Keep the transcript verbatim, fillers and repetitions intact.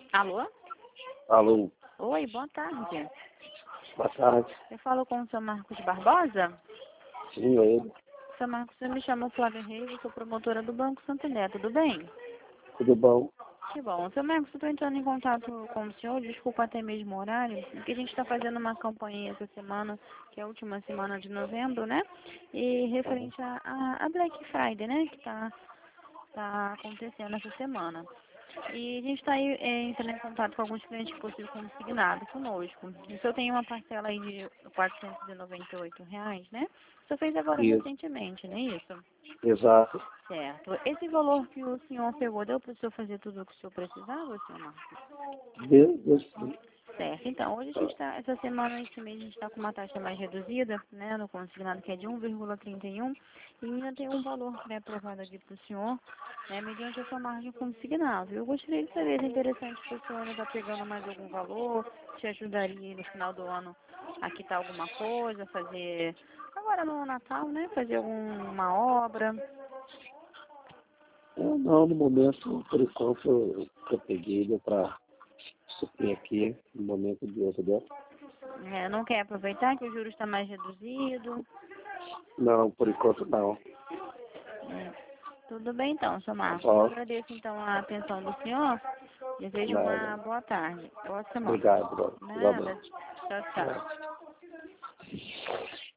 Alô? Alô, Oi, boa tarde. boa tarde. Eu falo com o seu Marcos Barbosa? Sim, é ele. Seu Marcos, eu me chamo Flávia Reis, eu sou promotora do Banco Santander, tudo bem? Tudo bom? Que bom. Seu Marcos, eu estou entrando em contato com o senhor, desculpa até mesmo o horário, porque a gente está fazendo uma campanha essa semana, que é a última semana de novembro, né? E referente a, a, a Black Friday, né? Que está tá acontecendo essa semana. E a gente está aí é, entrando em contato com alguns clientes que possuem consignado conosco. O senhor tem uma parcela aí de quatrocentos e noventa e oito reais, né? O senhor fez agora Isso, recentemente, não é isso? exato. Certo. Esse valor que o senhor pegou, deu para o senhor fazer tudo o que o senhor precisava, senhor Marcos? Deu, deu sim. Certo. Então, hoje a gente está, essa semana, esse mês, a gente está com uma taxa mais reduzida, né, no consignado, que é de um vírgula trinta e um, e ainda tem um valor pré-aprovado aqui para o senhor, né, mediante a sua margem consignada. Eu gostaria de saber, se é interessante se o senhor ainda está pegando mais algum valor, te ajudaria no final do ano a quitar alguma coisa, fazer, agora no Natal, né, fazer alguma obra. Eu não, no momento, por enquanto, eu, eu peguei, deu para suprir aqui, no momento de hoje, entendeu? É, não quer aproveitar que o juros está mais reduzido? Não, por enquanto não. É. Tudo bem então, seu Marcos. Eu Ó, agradeço então a atenção do senhor. Desejo uma nada. boa tarde. Boa semana. Obrigado, Nada. igualmente. Tchau, tchau. Tchau.